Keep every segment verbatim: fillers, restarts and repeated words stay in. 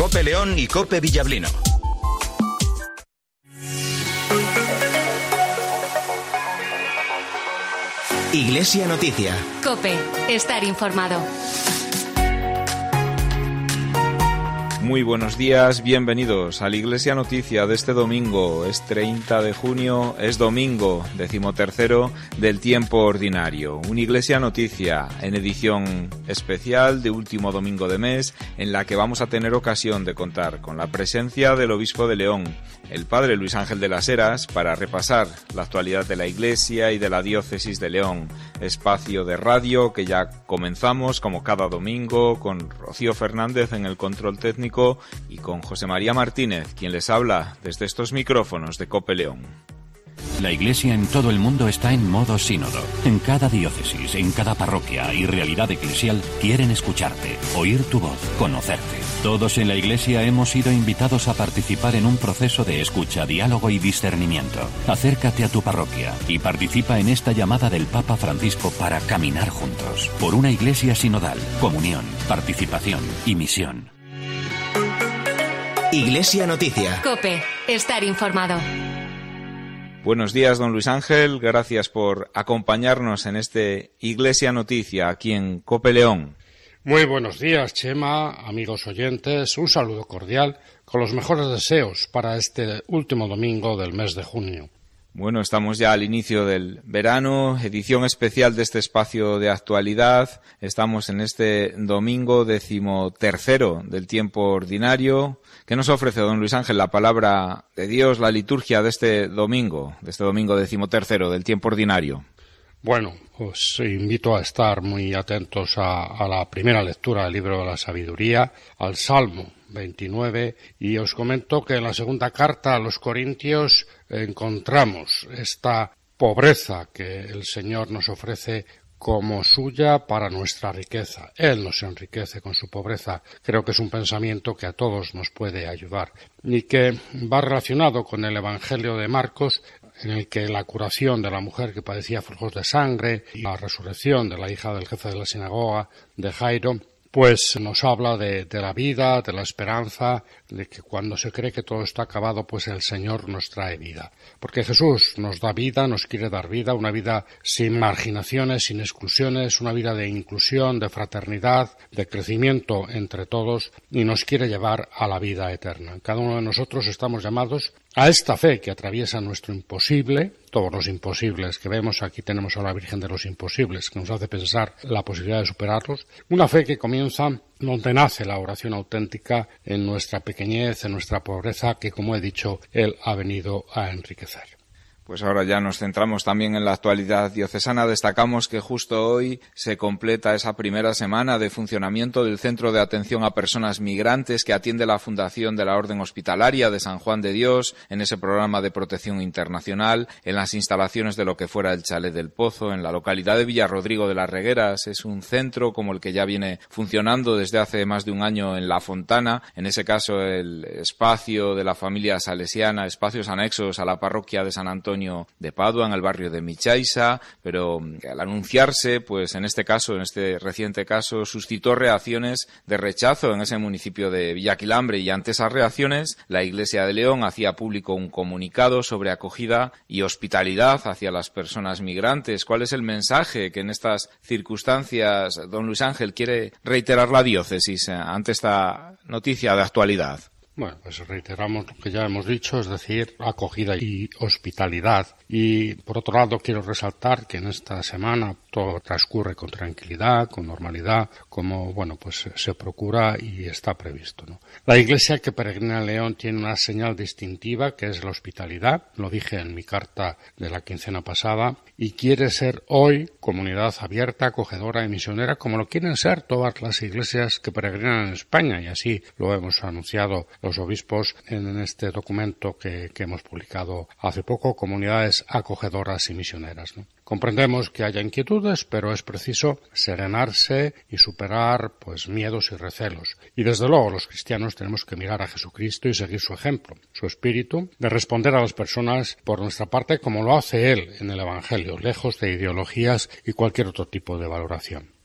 COPE León y COPE Villablino. Iglesia Noticia. COPE. Estar informado. Muy buenos días, bienvenidos a la Iglesia Noticia de este domingo. Es treinta de junio, es domingo, decimotercero del tiempo ordinario. Una Iglesia Noticia en edición especial de último domingo de mes, en la que vamos a tener ocasión de contar con la presencia del obispo de León, el padre Luis Ángel de las Heras, para repasar la actualidad de la Iglesia y de la diócesis de León. Espacio de radio que ya comenzamos como cada domingo con Rocío Fernández en el control técnico y con José María Martínez, quien les habla desde estos micrófonos de COPE León. La Iglesia en todo el mundo está en modo sínodo. En cada diócesis, en cada parroquia y realidad eclesial quieren escucharte, oír tu voz, conocerte. Todos en la Iglesia hemos sido invitados a participar en un proceso de escucha, diálogo y discernimiento. Acércate a tu parroquia y participa en esta llamada del Papa Francisco para caminar juntos por una Iglesia sinodal, comunión, participación y misión. Iglesia Noticia. COPE. Estar informado. Buenos días, don Luis Ángel. Gracias por acompañarnos en este Iglesia Noticia aquí en COPE León. Muy buenos días, Chema, amigos oyentes. Un saludo cordial con los mejores deseos para este último domingo del mes de junio. Bueno, estamos ya al inicio del verano, edición especial de este espacio de actualidad. Estamos en este domingo decimotercero del tiempo ordinario. ¿Qué nos ofrece don Luis Ángel la palabra de Dios, la liturgia de este domingo, de este domingo decimotercero del tiempo ordinario? Bueno, os invito a estar muy atentos a, a la primera lectura del libro de la sabiduría, al Salmo veintinueve, y os comento que en la segunda carta a los Corintios encontramos esta pobreza que el Señor nos ofrece como suya para nuestra riqueza. Él nos enriquece con su pobreza. Creo que es un pensamiento que a todos nos puede ayudar y que va relacionado con el Evangelio de Marcos, en el que la curación de la mujer que padecía flujos de sangre y la resurrección de la hija del jefe de la sinagoga, de Jairo, pues nos habla de, de la vida, de la esperanza, de que cuando se cree que todo está acabado, pues el Señor nos trae vida. Porque Jesús nos da vida, nos quiere dar vida, una vida sin marginaciones, sin exclusiones, una vida de inclusión, de fraternidad, de crecimiento entre todos, y nos quiere llevar a la vida eterna. Cada uno de nosotros estamos llamados a esta fe que atraviesa nuestro imposible, todos los imposibles que vemos. Aquí tenemos a la Virgen de los imposibles, que nos hace pensar la posibilidad de superarlos. Una fe que comienza donde nace la oración auténtica, en nuestra pequeñez, en nuestra pobreza, que, como he dicho, Él ha venido a enriquecer. Pues ahora ya nos centramos también en la actualidad diocesana. Destacamos que justo hoy se completa esa primera semana de funcionamiento del Centro de Atención a Personas Migrantes que atiende la Fundación de la Orden Hospitalaria de San Juan de Dios en ese programa de protección internacional en las instalaciones de lo que fuera el Chalet del Pozo en la localidad de Villarrodrigo de las Regueras. Es un centro como el que ya viene funcionando desde hace más de un año en La Fontana, en ese caso el espacio de la familia salesiana, espacios anexos a la parroquia de San Antonio de Padua, en el barrio de Michaisa, pero al anunciarse, pues en este caso, en este reciente caso, suscitó reacciones de rechazo en ese municipio de Villaquilambre, y ante esas reacciones, la Iglesia de León hacía público un comunicado sobre acogida y hospitalidad hacia las personas migrantes. ¿Cuál es el mensaje que en estas circunstancias don Luis Ángel quiere reiterar la diócesis ante esta noticia de actualidad? Bueno, pues reiteramos lo que ya hemos dicho, es decir, acogida y hospitalidad. Y, por otro lado, quiero resaltar que en esta semana todo transcurre con tranquilidad, con normalidad, como, bueno, pues se procura y está previsto, ¿no? La Iglesia que peregrina en León tiene una señal distintiva, que es la hospitalidad, lo dije en mi carta de la quincena pasada, y quiere ser hoy comunidad abierta, acogedora y misionera, como lo quieren ser todas las iglesias que peregrinan en España, y así lo hemos anunciado los obispos en este documento que, que hemos publicado hace poco, comunidades acogedoras y misioneras, ¿no? Comprendemos que haya inquietudes, pero es preciso serenarse y superar pues miedos y recelos. Y desde luego los cristianos tenemos que mirar a Jesucristo y seguir su ejemplo, su espíritu de responder a las personas por nuestra parte como lo hace Él en el Evangelio, lejos de ideologías y cualquier otro tipo de valoración.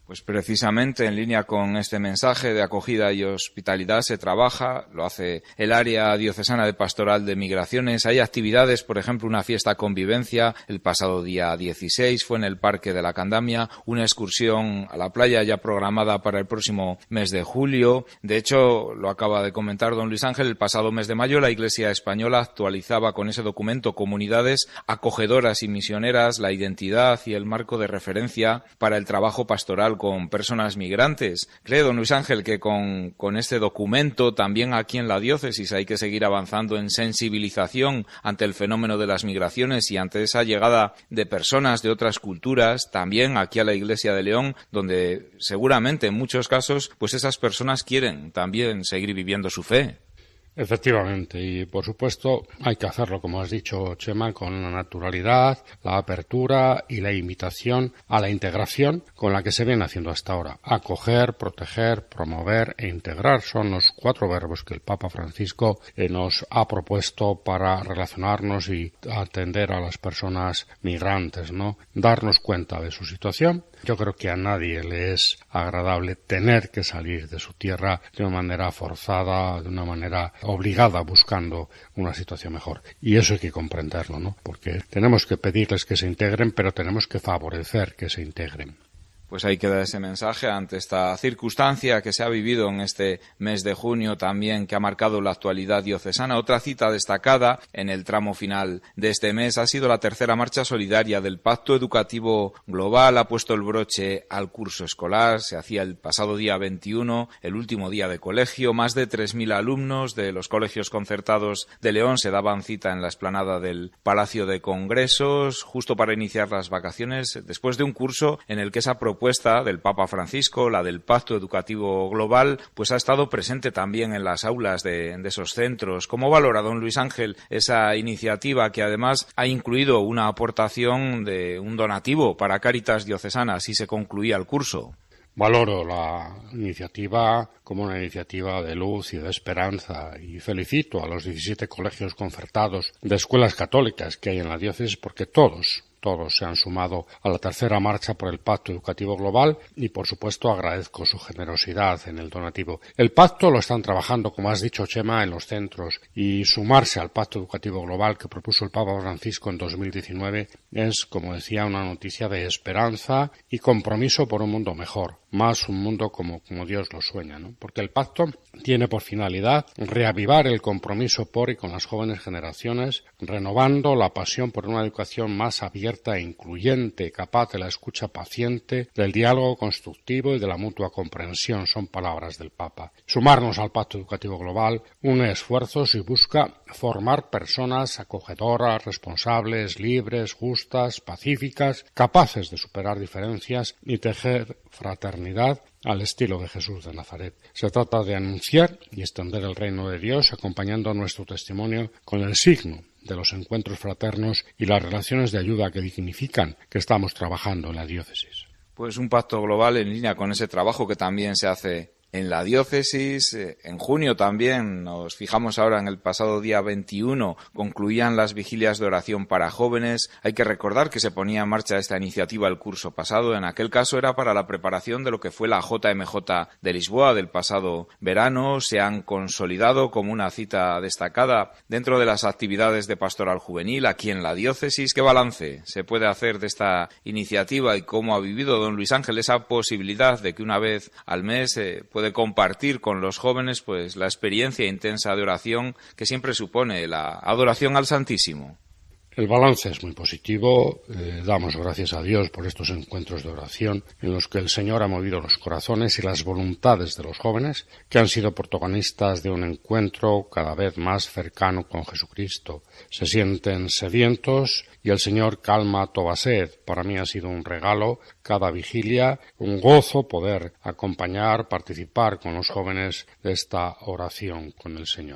Pues precisamente en línea con este mensaje de acogida y hospitalidad se trabaja, lo hace el área diocesana de Pastoral de Migraciones. Hay actividades, por ejemplo, una fiesta convivencia el pasado día dieciséis fue en el Parque de la Candamia, una excursión a la playa ya programada para el próximo mes de julio. De hecho, lo acaba de comentar don Luis Ángel, el pasado mes de mayo la Iglesia española actualizaba con ese documento Comunidades acogedoras y misioneras, la identidad y el marco de referencia para el trabajo pastoral con personas migrantes. ¿Cree, don Luis Ángel, que con, con este documento también aquí en la diócesis hay que seguir avanzando en sensibilización ante el fenómeno de las migraciones y ante esa llegada de personas de otras culturas, también aquí a la Iglesia de León, donde seguramente en muchos casos pues esas personas quieren también seguir viviendo su fe? Efectivamente, y por supuesto hay que hacerlo, como has dicho, Chema, con la naturalidad, la apertura y la invitación a la integración con la que se viene haciendo hasta ahora. Acoger, proteger, promover e integrar son los cuatro verbos que el Papa Francisco eh, nos ha propuesto para relacionarnos y atender a las personas migrantes, ¿no? Darnos cuenta de su situación. Yo creo que a nadie le es agradable tener que salir de su tierra de una manera forzada, de una manera obligada, buscando una situación mejor. Y eso hay que comprenderlo, ¿no? Porque tenemos que pedirles que se integren, pero tenemos que favorecer que se integren. Pues ahí queda ese mensaje ante esta circunstancia que se ha vivido en este mes de junio también, que ha marcado la actualidad diocesana. Otra cita destacada en el tramo final de este mes ha sido la tercera marcha solidaria del Pacto Educativo Global. Ha puesto el broche al curso escolar. Se hacía el pasado día veintiuno, el último día de colegio. Más de tres mil alumnos de los colegios concertados de León se daban cita en la explanada del Palacio de Congresos, justo para iniciar las vacaciones, después de un curso en el que esa propuesta propuesta del Papa Francisco, la del Pacto Educativo Global, pues ha estado presente también en las aulas de, de esos centros. ¿Cómo valora don Luis Ángel esa iniciativa que además ha incluido una aportación de un donativo para Cáritas Diocesana, así se concluía el curso? Valoro la iniciativa como una iniciativa de luz y de esperanza y felicito a los diecisiete colegios concertados de escuelas católicas que hay en la diócesis porque todos Todos se han sumado a la tercera marcha por el Pacto Educativo Global y, por supuesto, agradezco su generosidad en el donativo. El pacto lo están trabajando, como has dicho, Chema, en los centros, y sumarse al Pacto Educativo Global que propuso el Papa Francisco en dos mil diecinueve es, como decía, una noticia de esperanza y compromiso por un mundo mejor, más un mundo como, como Dios lo sueña, ¿no? Porque el pacto tiene por finalidad reavivar el compromiso por y con las jóvenes generaciones, renovando la pasión por una educación más abierta e incluyente, capaz de la escucha paciente, del diálogo constructivo y de la mutua comprensión, son palabras del Papa. Sumarnos al Pacto Educativo Global une esfuerzos y busca formar personas acogedoras, responsables, libres, justas, pacíficas, capaces de superar diferencias y tejer fraternidad al estilo de Jesús de Nazaret. Se trata de anunciar y extender el reino de Dios acompañando nuestro testimonio con el signo de los encuentros fraternos y las relaciones de ayuda que dignifican que estamos trabajando en la diócesis. Pues un pacto global en línea con ese trabajo que también se hace en la diócesis. En junio también, nos fijamos ahora en el pasado día veintiuno, concluían las vigilias de oración para jóvenes. Hay que recordar que se ponía en marcha esta iniciativa el curso pasado. En aquel caso era para la preparación de lo que fue la J M J de Lisboa del pasado verano. Se han consolidado como una cita destacada dentro de las actividades de pastoral juvenil aquí en la diócesis. ¿Qué balance se puede hacer de esta iniciativa y cómo ha vivido don Luis Ángel esa posibilidad de que una vez al mes eh, puede compartir con los jóvenes pues la experiencia intensa de oración que siempre supone la adoración al Santísimo? El balance es muy positivo. Eh, damos gracias a Dios por estos encuentros de oración en los que el Señor ha movido los corazones y las voluntades de los jóvenes que han sido protagonistas de un encuentro cada vez más cercano con Jesucristo. Se sienten sedientos y el Señor calma toda sed. Para mí ha sido un regalo cada vigilia, un gozo poder acompañar, participar con los jóvenes de esta oración con el Señor.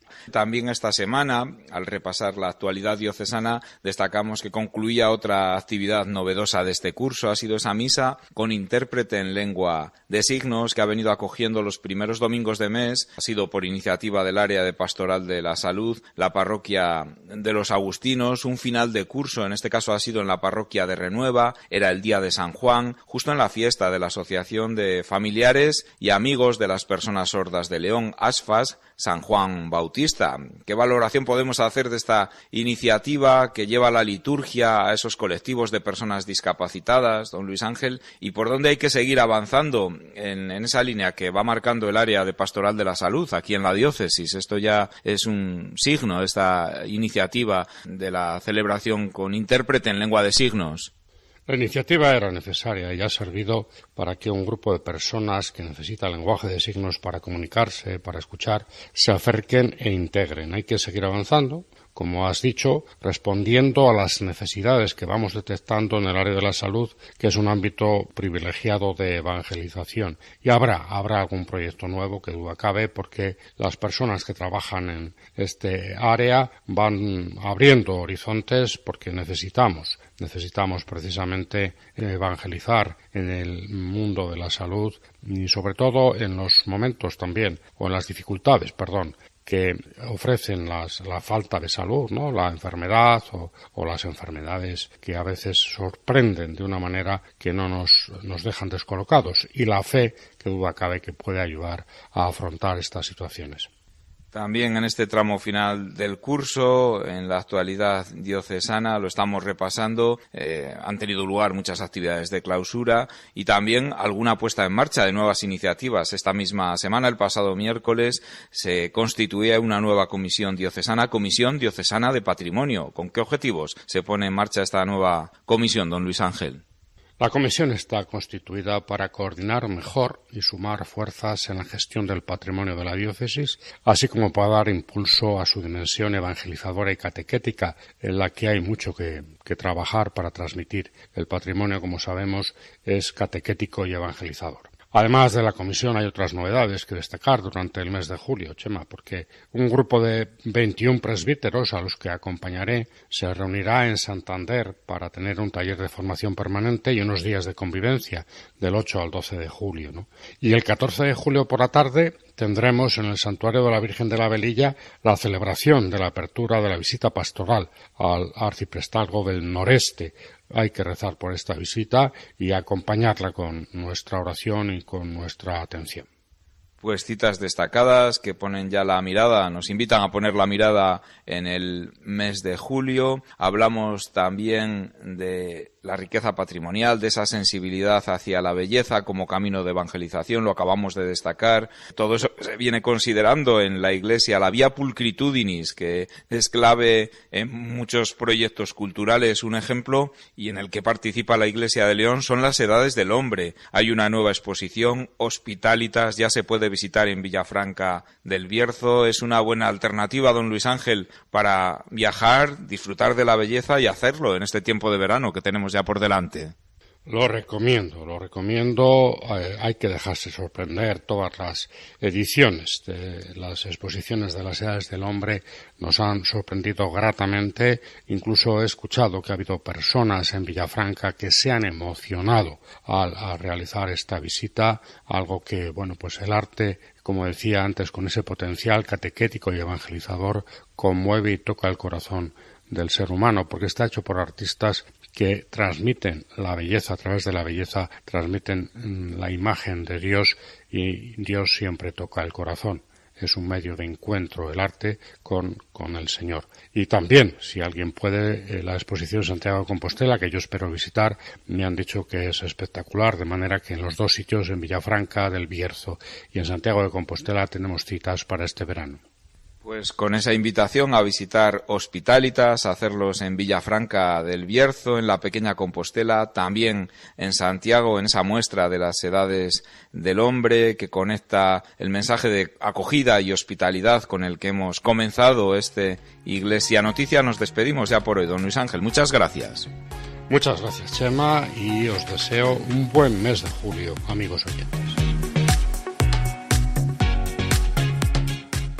También esta semana, al repasar la actualidad diocesana, destacamos que concluía otra actividad novedosa de este curso. Ha sido esa misa con intérprete en lengua de signos que ha venido acogiendo los primeros domingos de mes. Ha sido por iniciativa del área de Pastoral de la Salud, la parroquia de los Agustinos. Un final de curso, en este caso ha sido en la parroquia de Renueva. Era el día de San Juan, justo en la fiesta de la Asociación de Familiares y Amigos de las Personas Sordas de León, ASFAS, San Juan Bautista. ¿Qué valoración podemos hacer de esta iniciativa que lleva la liturgia a esos colectivos de personas discapacitadas, don Luis Ángel? ¿Y por dónde hay que seguir avanzando en, en esa línea que va marcando el área de Pastoral de la Salud aquí en la diócesis? Esto ya es un signo, esta iniciativa de la celebración con intérprete en lengua de signos. La iniciativa era necesaria y ha servido para que un grupo de personas que necesita lenguaje de signos para comunicarse, para escuchar, se acerquen e integren. Hay que seguir avanzando, como has dicho, respondiendo a las necesidades que vamos detectando en el área de la salud, que es un ámbito privilegiado de evangelización. Y habrá, habrá algún proyecto nuevo, que duda cabe, porque las personas que trabajan en este área van abriendo horizontes porque necesitamos, necesitamos precisamente evangelizar en el mundo de la salud y sobre todo en los momentos también, o en las dificultades, perdón, que ofrecen las, la falta de salud, ¿no? La enfermedad o, o las enfermedades que a veces sorprenden de una manera que no nos, nos dejan descolocados, y la fe, que duda cabe, que puede ayudar a afrontar estas situaciones. También en este tramo final del curso, en la actualidad diocesana, lo estamos repasando, eh, han tenido lugar muchas actividades de clausura y también alguna puesta en marcha de nuevas iniciativas. Esta misma semana, el pasado miércoles, se constituía una nueva comisión diocesana, Comisión Diocesana de Patrimonio. ¿Con qué objetivos se pone en marcha esta nueva comisión, don Luis Ángel? La comisión está constituida para coordinar mejor y sumar fuerzas en la gestión del patrimonio de la diócesis, así como para dar impulso a su dimensión evangelizadora y catequética, en la que hay mucho que, que trabajar para transmitir. El patrimonio, como sabemos, es catequético y evangelizador. Además de la comisión hay otras novedades que destacar durante el mes de julio, Chema, porque un grupo de veintiún presbíteros a los que acompañaré se reunirá en Santander para tener un taller de formación permanente y unos días de convivencia del ocho al doce de julio, ¿no? Y el catorce de julio por la tarde tendremos en el Santuario de la Virgen de la Velilla la celebración de la apertura de la visita pastoral al arciprestazgo del noreste. Hay que rezar por esta visita y acompañarla con nuestra oración y con nuestra atención. Pues citas destacadas que ponen ya la mirada, nos invitan a poner la mirada en el mes de julio. Hablamos también de la riqueza patrimonial, de esa sensibilidad hacia la belleza como camino de evangelización, lo acabamos de destacar. Todo eso se viene considerando en la Iglesia, la vía pulcritudinis, que es clave en muchos proyectos culturales. Un ejemplo, y en el que participa la Iglesia de León, son las edades del hombre. Hay una nueva exposición, Hospitalitas, ya se puede visitar en Villafranca del Bierzo. Es una buena alternativa, don Luis Ángel, para viajar, disfrutar de la belleza y hacerlo en este tiempo de verano que tenemos ya por delante. Lo recomiendo, lo recomiendo. Eh, hay que dejarse sorprender. Todas las ediciones de las exposiciones de las edades del hombre nos han sorprendido gratamente. Incluso he escuchado que ha habido personas en Villafranca que se han emocionado al, al realizar esta visita, algo que, bueno, pues el arte, como decía antes, con ese potencial catequético y evangelizador, conmueve y toca el corazón del ser humano, porque está hecho por artistas que transmiten la belleza, a través de la belleza transmiten la imagen de Dios, y Dios siempre toca el corazón. Es un medio de encuentro el arte con, con el Señor. Y también, si alguien puede, la exposición Santiago de Compostela, que yo espero visitar, me han dicho que es espectacular, de manera que en los dos sitios, en Villafranca del Bierzo y en Santiago de Compostela, tenemos citas para este verano. Pues con esa invitación a visitar Hospitalitas, a hacerlos en Villafranca del Bierzo, en la pequeña Compostela, también en Santiago, en esa muestra de las edades del hombre que conecta el mensaje de acogida y hospitalidad con el que hemos comenzado este Iglesia Noticia. Nos despedimos ya por hoy, don Luis Ángel. Muchas gracias. Muchas gracias, Chema, y os deseo un buen mes de julio, amigos oyentes. A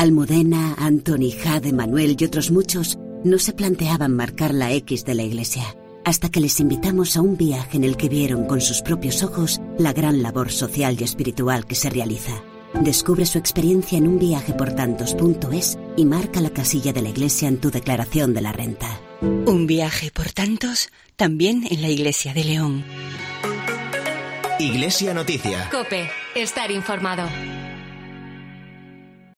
Almudena, Antoni, Jade, Manuel y otros muchos no se planteaban marcar la X de la Iglesia, hasta que les invitamos a un viaje en el que vieron con sus propios ojos la gran labor social y espiritual que se realiza. Descubre su experiencia en unviajeportantos punto es y marca la casilla de la Iglesia en tu declaración de la renta. Un viaje por tantos, también en la Iglesia de León. Iglesia Noticia. COPE. Estar informado.